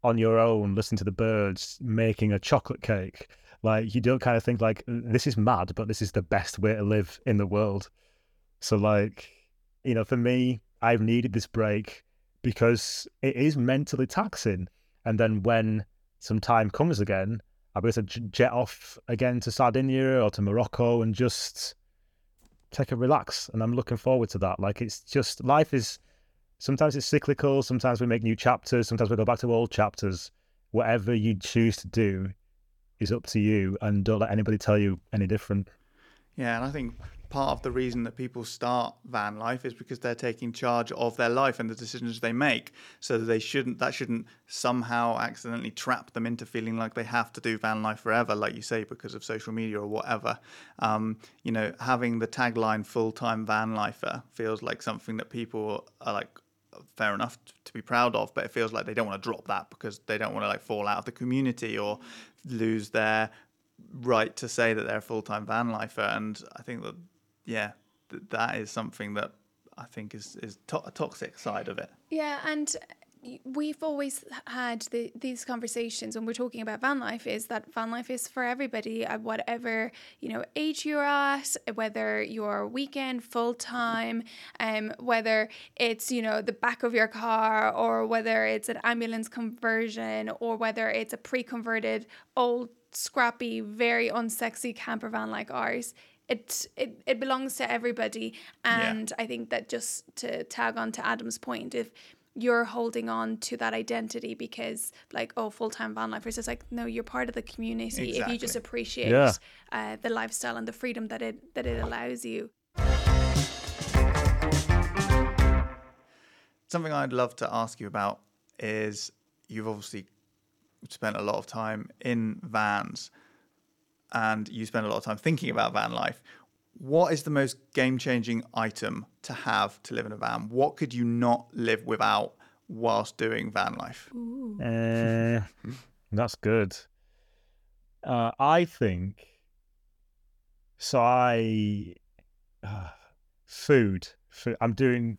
on your own, listening to the birds, making a chocolate cake. Like, you don't kind of think like, this is mad, but this is the best way to live in the world. So like, you know, for me, I've needed this break because it is mentally taxing. And then when some time comes again, I'll be able to jet off again to Sardinia or to Morocco and just take a relax. And I'm looking forward to that. Like, it's just, life is, sometimes it's cyclical. Sometimes we make new chapters. Sometimes we go back to old chapters. Whatever you choose to do is up to you, and don't let anybody tell you any different. Yeah, and I think part of the reason that people start van life is because they're taking charge of their life and the decisions they make. So they shouldn't, that shouldn't somehow accidentally trap them into feeling like they have to do van life forever, like you say, because of social media or whatever. Um, you know, having the tagline "full-time van lifer" feels like something that people are like, fair enough to be proud of, but it feels like they don't want to drop that because they don't want to like fall out of the community or lose their right to say that they're a full-time van lifer. And I think that, yeah, th- that is something that I think is is to- a toxic side of it. Yeah, and we've always had the, these conversations when we're talking about van life, is that van life is for everybody at whatever, you know, age you're at, whether you're weekend, full-time, um, whether it's, you know, the back of your car, or whether it's an ambulance conversion, or whether it's a pre-converted old scrappy, very unsexy camper van like ours. It, it it belongs to everybody. And yeah. I think that, just to tag on to Adam's point, if you're holding on to that identity because like, oh, full-time van lifers, it's like, no, you're part of the community. Exactly. If you just appreciate yeah. uh, the lifestyle and the freedom that it that it allows you. Something I'd love to ask you about is, you've obviously spent a lot of time in vans, and you spend a lot of time thinking about van life. What is the most game-changing item to have to live in a van? What could you not live without whilst doing van life? Uh, that's good. Uh, I think, so I, uh, food, food. I'm doing...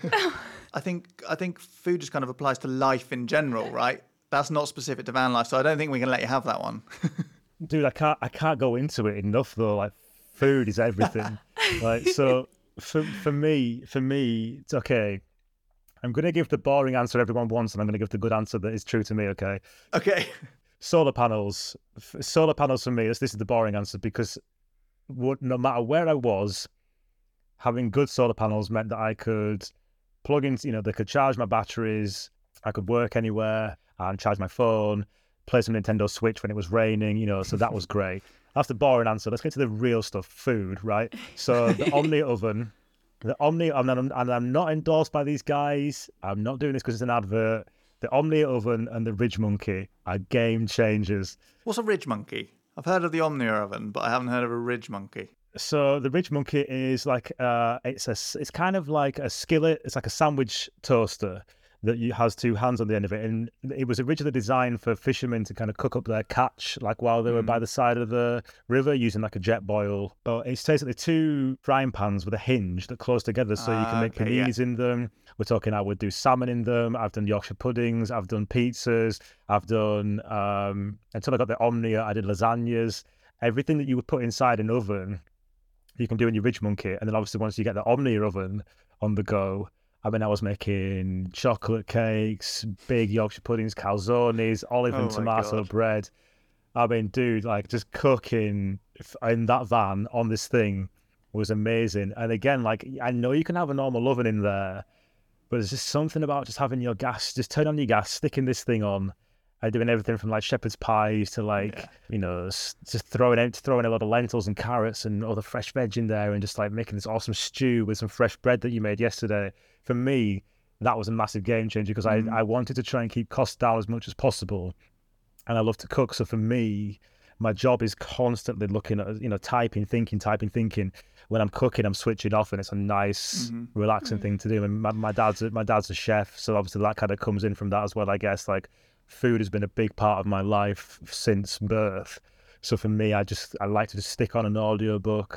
I think I think food just kind of applies to life in general, right? That's not specific to van life, so I don't think we can let you have that one. Dude, I can't I can't go into it enough though. Like, food is everything. Like, so for for me, for me, it's okay. I'm gonna give the boring answer everyone wants, and I'm gonna give the good answer that is true to me. Okay. Okay. Solar panels. Solar panels for me. This this is the boring answer, because what, no matter where I was, having good solar panels meant that I could plug in. You know, they could charge my batteries. I could work anywhere and charge my phone, play some Nintendo Switch when it was raining, you know, so that was great. That's the boring answer. Let's get to the real stuff, food, right? So the Omni oven, the Omni, and I'm, and I'm not endorsed by these guys. I'm not doing this because it's an advert. The Omni oven and the Ridge Monkey are game changers. What's a Ridge Monkey? I've heard of the Omni oven, but I haven't heard of a Ridge Monkey. So the Ridge Monkey is like, uh, it's a, it's kind of like a skillet. It's like a sandwich toaster that you, has two hands on the end of it, and it was originally designed for fishermen to kind of cook up their catch, like while they were mm. by the side of the river using like a jet boil. But it's basically two frying pans with a hinge that close together, so uh, you can make okay, paninis yeah. in them. We're talking I would do salmon in them. I've done Yorkshire puddings. I've done pizzas. I've done um, until I got the Omnia, I did lasagnas. Everything that you would put inside an oven, you can do in your Ridge Monkey, and then obviously once you get the Omnia oven on the go. I mean, I was making chocolate cakes, big Yorkshire puddings, calzones, olive and oh tomato God. bread. I mean, dude, like just cooking in that van on this thing was amazing. And again, like, I know you can have a normal oven in there, but there's just something about just having your gas, just turn on your gas, sticking this thing on, and doing everything from like shepherd's pies to like, yeah. you know, just throwing out, throwing a lot of lentils and carrots and all the fresh veg in there, and just like making this awesome stew with some fresh bread that you made yesterday. For me, that was a massive game changer, because mm. I, I wanted to try and keep costs down as much as possible. And I love to cook. So for me, my job is constantly looking at, you know, typing, thinking, typing, thinking. When I'm cooking, I'm switching off, and it's a nice, mm-hmm. relaxing mm-hmm. thing to do. And my, my dad's a, my dad's a chef, so obviously that kind of comes in from that as well, I guess. Like, food has been a big part of my life since birth. So for me, I just I like to just stick on an audiobook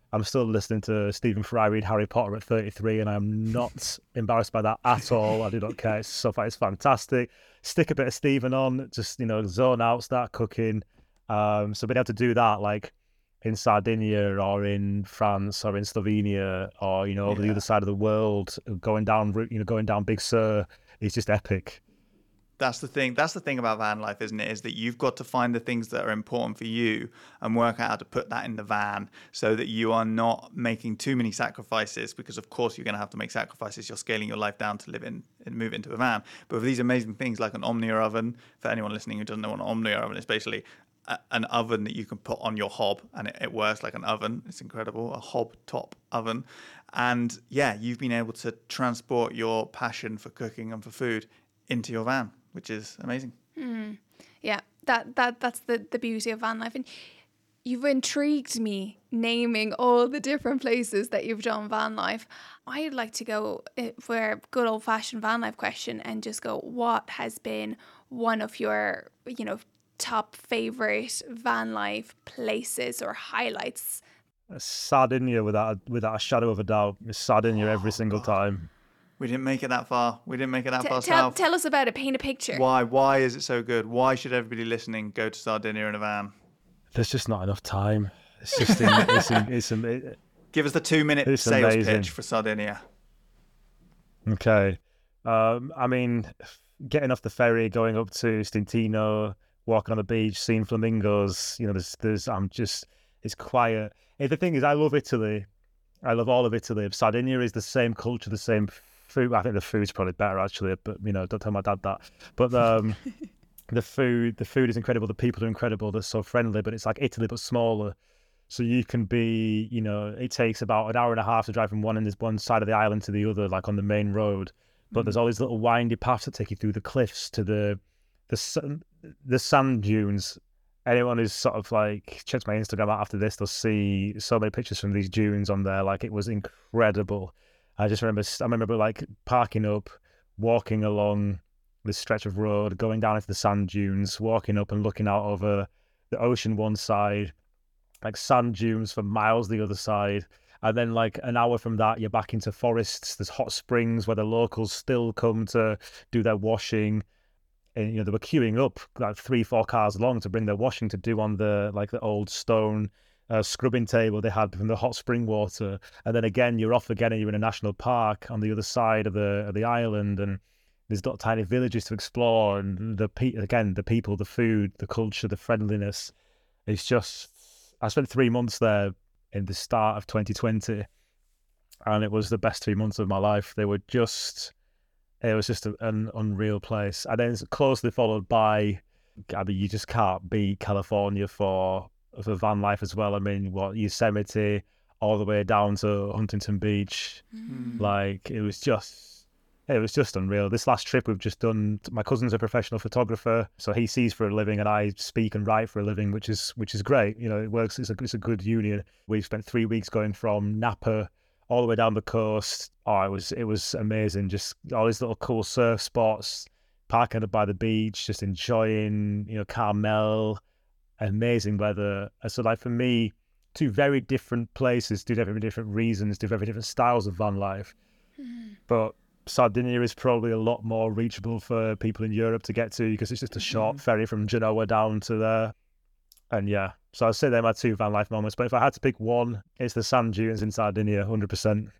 I'm still listening to Stephen Fry read Harry Potter at thirty-three, and I'm not embarrassed by that at all. I do not care. It's stuff like it's fantastic. Stick a bit of Stephen on, just, you know, zone out, start cooking. Um, so being able to do that, like in Sardinia or in France or in Slovenia or, you know, over Yeah. the other side of the world, going down, you know, going down Big Sur, it's just epic. That's the thing. That's the thing about van life, isn't it? Is that you've got to find the things that are important for you and work out how to put that in the van so that you are not making too many sacrifices, because of course you're going to have to make sacrifices. You're scaling your life down to live in and move into a van. But with these amazing things like an Omnia oven, for anyone listening who doesn't know what an Omnia oven is, basically a, an oven that you can put on your hob and it, it works like an oven. It's incredible. A hob top oven. And yeah, you've been able to transport your passion for cooking and for food into your van, which is amazing. Mm. Yeah, that that that's the, the beauty of van life. And you've intrigued me naming all the different places that you've done van life. I'd like to go for a good old fashioned van life question and just go, what has been one of your, you know, top favorite van life places or highlights? Sardinia, without a, without a shadow of a doubt. It's Sardinia Oh, every single God. time. We didn't make it that far. We didn't make it that T- far tell, south. tell us about it. Paint a picture. Why? Why is it so good? Why should everybody listening go to Sardinia in a van? There's just not enough time. It's just, in, it's, in, it's in, it, Give us the two-minute It's sales amazing. pitch for Sardinia. Okay. Um, I mean, getting off the ferry, going up to Stintino, walking on the beach, seeing flamingos, you know, there's, there's, I'm just, it's quiet. And the thing is, I love Italy. I love all of Italy. Sardinia is the same culture, the same food. I think the food's probably better, actually, but, you know, don't tell my dad that. But um, the food, the food is incredible. The people are incredible. They're so friendly, but it's like Italy, but smaller. So you can be, you know, it takes about an hour and a half to drive from one end, one side of the island to the other, like on the main road. But mm. there's all these little windy paths that take you through the cliffs to the the the sand dunes. Anyone who's sort of like checks my Instagram out after this, they'll see so many pictures from these dunes on there. Like, it was incredible. I just remember, I remember like parking up, walking along this stretch of road, going down into the sand dunes, walking up and looking out over the ocean one side, like sand dunes for miles the other side. And then like an hour from that, you're back into forests. There's hot springs where the locals still come to do their washing. And, you know, they were queuing up like three, four cars long to bring their washing to do on the like the old stone uh, scrubbing table they had from the hot spring water. And then again, you're off again and you're in a national park on the other side of the of the island. And there's little tiny villages to explore. And the pe- again, the people, the food, the culture, the friendliness. It's just, I spent three months there in the start of twenty twenty. And it was the best three months of my life. They were just... It was just a, an unreal place. And then it's closely followed by, I mean, you just can't beat California for for van life as well. I mean, what, Yosemite, all the way down to Huntington Beach. Mm. Like, it was just, it was just unreal. This last trip we've just done, my cousin's a professional photographer, so he sees for a living and I speak and write for a living, which is which is great. You know, it works. It's a, it's a good union. We've spent three weeks going from Napa all the way down the coast. Oh, it was it was amazing. Just all these little cool surf spots, parking up by the beach, just enjoying, you know, Carmel, amazing weather. So like for me, two very different places, two very different reasons, two very different styles of van life. Mm. But Sardinia is probably a lot more reachable for people in Europe to get to because it's just a short mm. ferry from Genoa down to there. And yeah, so I'd say they're my two van life moments. But if I had to pick one, it's the sand dunes in Sardinia, one hundred percent.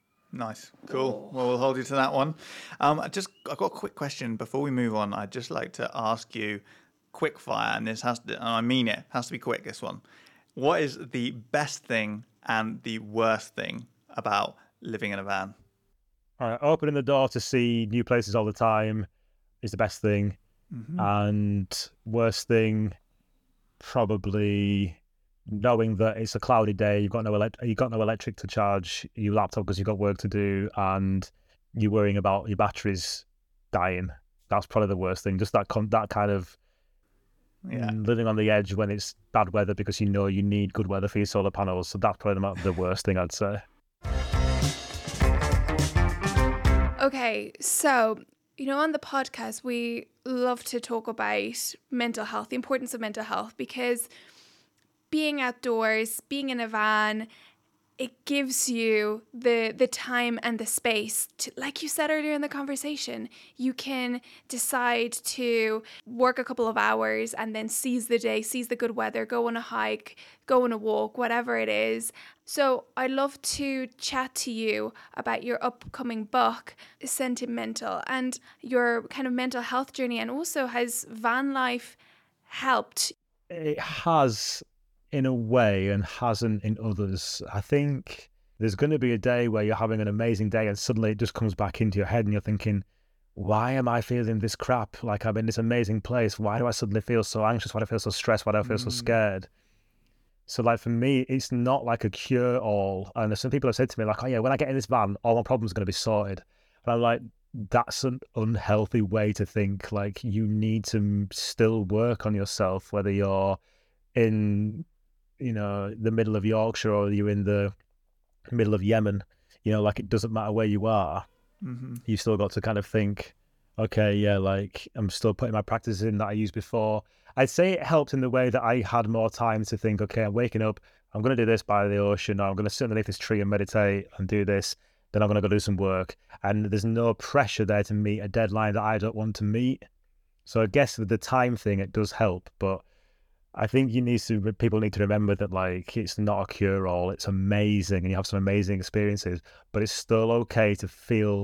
Nice. Cool. Well, we'll hold you to that one. Um, I just, I've got a quick question before we move on. I'd just like to ask you, quick fire, and this has to, and I mean it, has to be quick, this one. What is the best thing and the worst thing about living in a van? All right, opening the door to see new places all the time is the best thing. Mm-hmm. And worst thing, probably knowing that it's a cloudy day, you've got no elect- you've got no electric to charge your laptop because you've got work to do, and you're worrying about your batteries dying. That's probably the worst thing. Just that con- that kind of yeah. living on the edge when it's bad weather because you know you need good weather for your solar panels. So that's probably the, the worst thing I'd say. Okay, so you know, on the podcast, we love to talk about mental health, the importance of mental health, because being outdoors, being in a van, it gives you the the time and the space to, like you said earlier in the conversation, you can decide to work a couple of hours and then seize the day, seize the good weather, go on a hike, go on a walk, whatever it is. So I'd love to chat to you about your upcoming book, Sentimental, and your kind of mental health journey, and also has van life helped? It has in a way and hasn't in others. I think there's going to be a day where you're having an amazing day and suddenly it just comes back into your head and you're thinking, why am I feeling this crap? Like, I'm in this amazing place. Why do I suddenly feel so anxious? Why do I feel so stressed? Why do I feel so Mm. scared? So like for me, it's not like a cure all. And some people have said to me like, oh yeah, when I get in this van, all my problems are going to be sorted. And I'm like, that's an unhealthy way to think. Like, you need to still work on yourself, whether you're in, you know, the middle of Yorkshire or you're in the middle of Yemen. You know, like, it doesn't matter where you are. Mm-hmm. You still got to kind of think, okay, yeah, like, I'm still putting my practices in that I used before. I'd say it helped in the way that I had more time to think, okay, I'm waking up, I'm going to do this by the ocean, or I'm going to sit underneath this tree and meditate and do this, then I'm going to go do some work. And there's no pressure there to meet a deadline that I don't want to meet. So I guess with the time thing, it does help. But I think you need to, people need to remember that, like, it's not a cure-all. It's amazing and you have some amazing experiences, but it's still okay to feel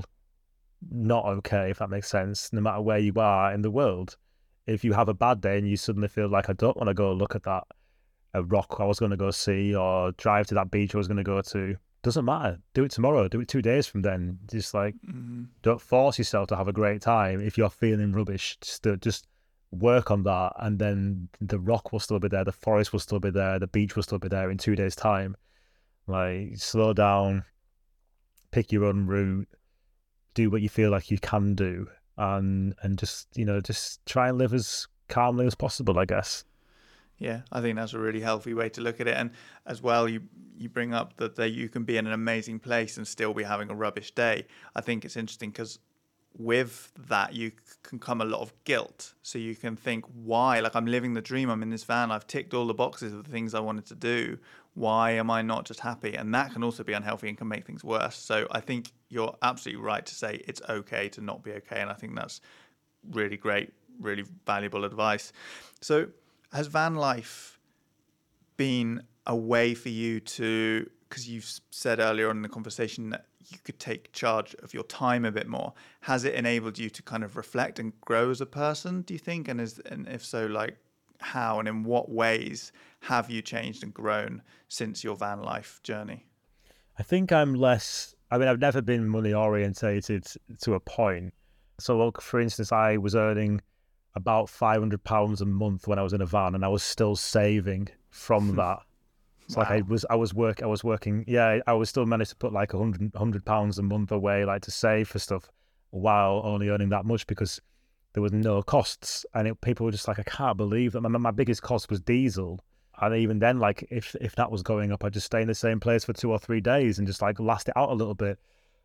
not okay, if that makes sense, no matter where you are in the world. If you have a bad day and you suddenly feel like, I don't want to go look at that a rock I was going to go see or drive to that beach I was going to go to, doesn't matter. Do it tomorrow. Do it two days from then. Just like, Mm-hmm. don't force yourself to have a great time. If you're feeling rubbish, just, just work on that, and then the rock will still be there, the forest will still be there, the beach will still be there in two days' time. Like, slow down, pick your own route, do what you feel like you can do, and and just, you know, just try and live as calmly as possible, I guess. Yeah, I think that's a really healthy way to look at it. And as well, you you bring up that, that you can be in an amazing place and still be having a rubbish day. I think it's interesting because with that, you can come a lot of guilt. So you can think, why? Like, I'm living the dream. I'm in this van. I've ticked all the boxes of the things I wanted to do. Why am I not just happy? And that can also be unhealthy and can make things worse. So I think you're absolutely right to say it's okay to not be okay. And I think that's really great, really valuable advice. So has van life been a way for you to, because you've said earlier on in the conversation that you could take charge of your time a bit more, has it enabled you to kind of reflect and grow as a person, do you think? And is, and if so, like, how and in what ways have you changed and grown since your van life journey? I think I'm less, I mean, I've never been money orientated to a point. So, look, for instance, I was earning about five hundred pounds a month when I was in a van, and I was still saving from that. It's wow. like I was, I was work, I was working. Yeah, I was still managed to put like a hundred, hundred pounds a month away, like to save for stuff, while only earning that much because there was no costs. And it, people were just like, I can't believe that. My, my biggest cost was diesel, and even then, like if if that was going up, I'd just stay in the same place for two or three days and just like last it out a little bit.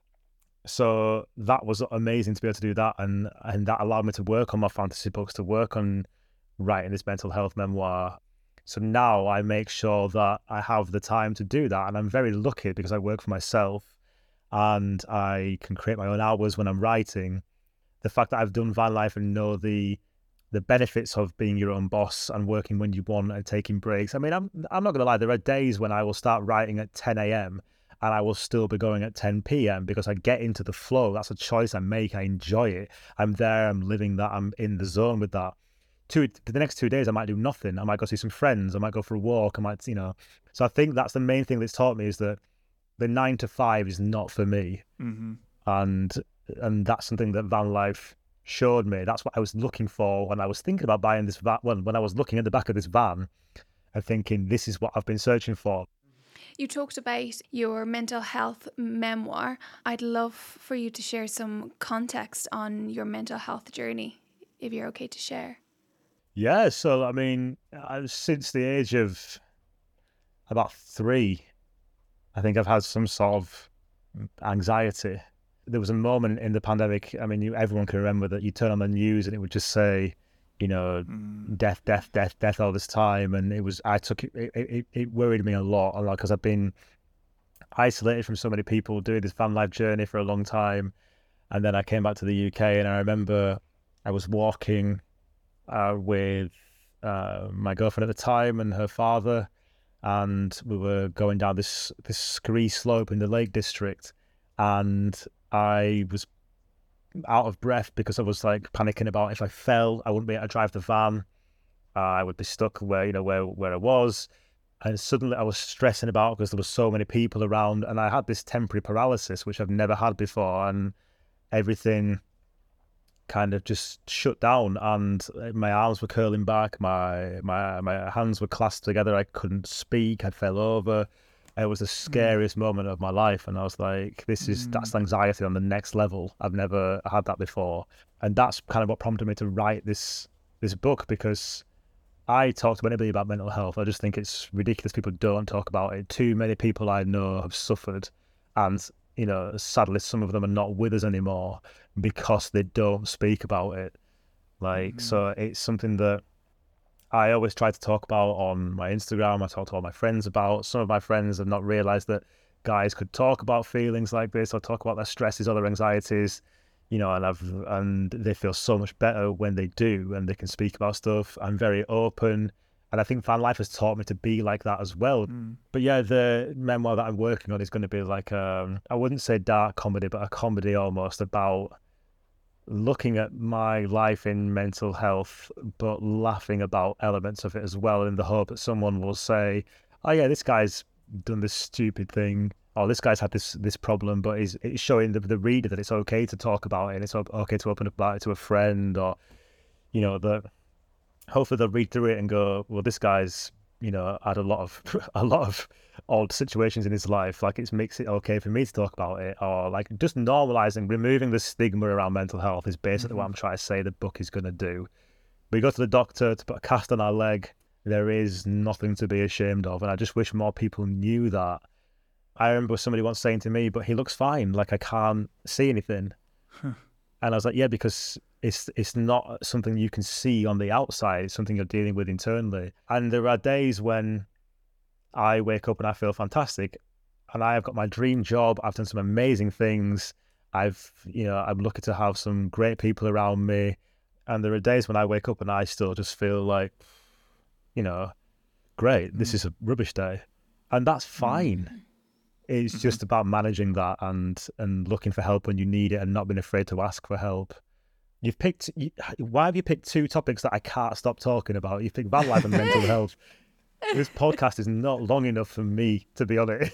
So that was amazing to be able to do that, and and that allowed me to work on my fantasy books, to work on writing this mental health memoir. So now I make sure that I have the time to do that, and I'm very lucky because I work for myself and I can create my own hours when I'm writing. The fact that I've done van life and know the the benefits of being your own boss and working when you want and taking breaks. I mean, I'm I'm not gonna lie, there are days when I will start writing at ten a.m. and I will still be going at ten p.m. because I get into the flow. That's a choice I make. I enjoy it. I'm there, I'm living that, I'm in the zone with that. Two, the next two days, I might do nothing. I might go see some friends. I might go for a walk. I might, you know. So I think that's the main thing that's taught me is that the nine to five is not for me. Mm-hmm. And and that's something that van life showed me. That's what I was looking for when I was thinking about buying this van. When, when I was looking at the back of this van and thinking, this is what I've been searching for. You talked about your mental health memoir. I'd love for you to share some context on your mental health journey, if you're okay to share. Yeah, so I mean, I, since the age of about three, I think I've had some sort of anxiety. There was a moment in the pandemic, I mean, you, everyone can remember that you turn on the news and it would just say, you know, mm. death, death, death, death all this time. And it was, I took it, it, it worried me a lot, a lot, because I've been isolated from so many people, doing this van life journey for a long time. And then I came back to the U K, and I remember I was walking uh, with uh, my girlfriend at the time and her father, and we were going down this this scree slope in the Lake District, and I was out of breath because I was like panicking about if I fell, I wouldn't be able to drive the van. Uh, I would be stuck where you know where where I was, and suddenly I was stressing about because there were so many people around, and I had this temporary paralysis which I've never had before, and everything kind of just shut down, and my arms were curling back, my my my hands were clasped together, I couldn't speak, I fell over. It was the scariest mm. moment of my life, and I was like, this is mm. that's anxiety on the next level. I've never had that before, and that's kind of what prompted me to write this this book, because I talk to anybody about mental health. I just think it's ridiculous people don't talk about it. Too many people I know have suffered, and you know, sadly, some of them are not with us anymore because they don't speak about it. Like, mm. so it's something that I always try to talk about on my Instagram. I talk to all my friends about. Some of my friends have not realized that guys could talk about feelings like this, or talk about their stresses or their anxieties, you know, and I've, and they feel so much better when they do, and they can speak about stuff. I'm very open. And I think van life has taught me to be like that as well. Mm. But yeah, the memoir that I'm working on is going to be like, um, I wouldn't say dark comedy, but a comedy almost about looking at my life in mental health, but laughing about elements of it as well, in the hope that someone will say, oh yeah, this guy's done this stupid thing, or this guy's had this this problem, but he's, it's showing the, the reader that it's okay to talk about it, and it's okay to open up about it to a friend, or, you know, that hopefully they'll read through it and go, well, this guy's, you know, had a lot of a lot of odd situations in his life. Like, it makes it okay for me to talk about it, or like just normalizing, removing the stigma around mental health is basically mm-hmm. what I'm trying to say the book is going to do. We go to the doctor to put a cast on our leg. There is nothing to be ashamed of, and I just wish more people knew that. I remember somebody once saying to me, but he looks fine, like I can't see anything. Huh. And I was like, yeah, because it's it's not something you can see on the outside. It's something you're dealing with internally. And there are days when I wake up and I feel fantastic, and I have got my dream job. I've done some amazing things. I've, you know, I'm lucky to have some great people around me. And there are days when I wake up and I still just feel like, you know, great, this mm. is a rubbish day. And that's fine. Mm. It's mm-hmm. just about managing that and and looking for help when you need it, and not being afraid to ask for help. You've picked, you, why have you picked two topics that I can't stop talking about? You picked van life and mental health. This podcast is not long enough for me, to be honest.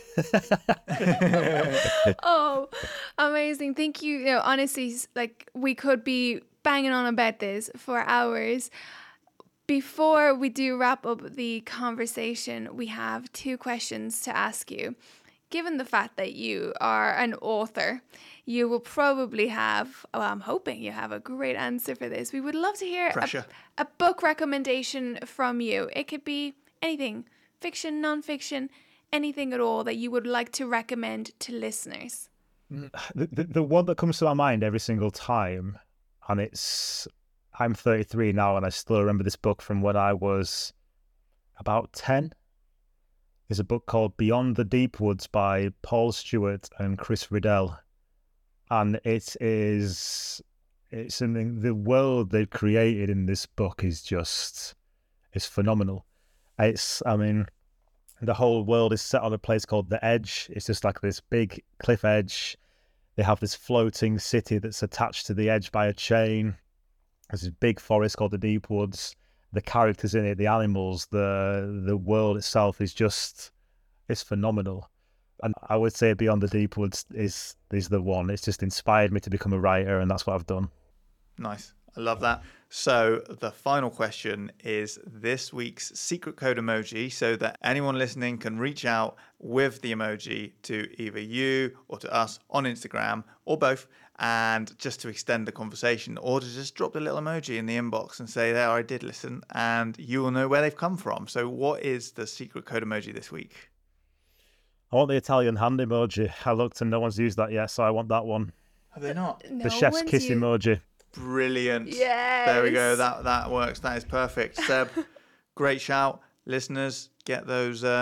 Oh, amazing. Thank you. You know, honestly, like, we could be banging on about this for hours. Before we do wrap up the conversation, we have two questions to ask you. Given the fact that you are an author, you will probably have, well, I'm hoping you have a great answer for this. We would love to hear a, a book recommendation from you. It could be anything, fiction, non-fiction, anything at all that you would like to recommend to listeners. The, the, the one that comes to my mind every single time, and it's, I'm thirty-three now, and I still remember this book from when I was about ten. Is a book called Beyond the Deep Woods by Paul Stewart and Chris Riddell. And it is, it's something, the world they've created in this book is just, it's phenomenal. It's, I mean, the whole world is set on a place called The Edge. It's just like this big cliff edge. They have this floating city that's attached to the edge by a chain. There's this big forest called the Deep Woods. The characters in it, the animals, the the world itself is just, it's phenomenal. And I would say Beyond the Deep Woods is is the one. It's just inspired me to become a writer, and that's what I've done. Nice. I love that. So the final question is this week's secret code emoji, so that anyone listening can reach out with the emoji to either you or to us on Instagram, or both, and just to extend the conversation, or to just drop the little emoji in the inbox and say, there, I did listen, and you will know where they've come from. So what is the secret code emoji this week? I want the Italian hand emoji. I looked and no one's used that yet, so I want that one. Have they not? No the chef's kiss used... emoji. Brilliant. Yes. There we go. That that works. That is perfect. Seb, great shout. Listeners, get those uh,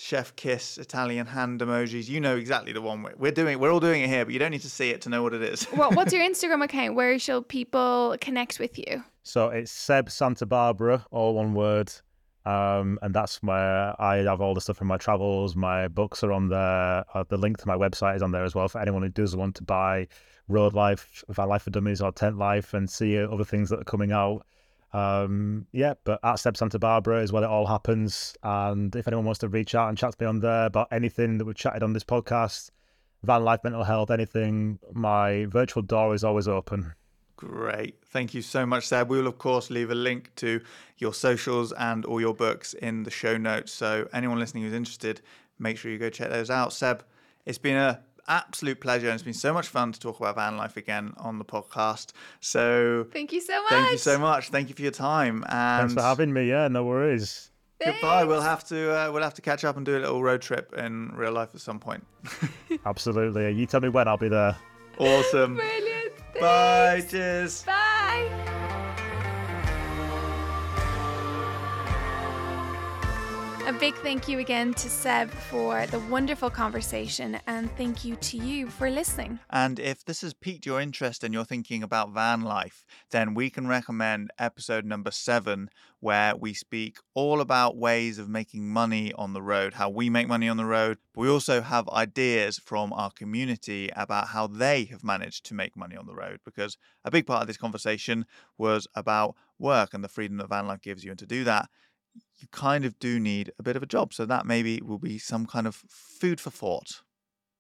chef kiss, Italian hand emojis. You know exactly the one we're, we're doing. We're all doing it here, but you don't need to see it to know what it is. What, what's your Instagram account? Where shall people connect with you? So it's Seb Santa Barbara, all one word. Um, and that's my, I have all the stuff in my travels. My books are on there. Uh, the link to my website is on there as well for anyone who does want to buy Road Life, Van Life for Dummies or Tent Life and see other things that are coming out. Um, yeah, but at Seb Santa Barbara is where it all happens. And if anyone wants to reach out and chat to me on there about anything that we've chatted on this podcast, van life, mental health, anything, my virtual door is always open. Great. Thank you so much, Seb. We will, of course, leave a link to your socials and all your books in the show notes. So anyone listening who's interested, make sure you go check those out. Seb, it's been an absolute pleasure, and it's been so much fun to talk about van life again on the podcast. So Thank you so much. Thank you so much. Thank you for your time. And Thanks for having me. Yeah, no worries. Goodbye. We'll have to uh, we'll have to catch up and do a little road trip in real life at some point. Absolutely. You tell me when, I'll be there. Awesome. Brilliant. Bye. Thanks. Cheers. Bye. A big thank you again to Seb for the wonderful conversation, and thank you to you for listening. And if this has piqued your interest and you're thinking about van life, then we can recommend episode number seven, where we speak all about ways of making money on the road, how we make money on the road. But we also have ideas from our community about how they have managed to make money on the road, because a big part of this conversation was about work and the freedom that van life gives you. And to do that, you kind of do need a bit of a job. So that maybe will be some kind of food for thought.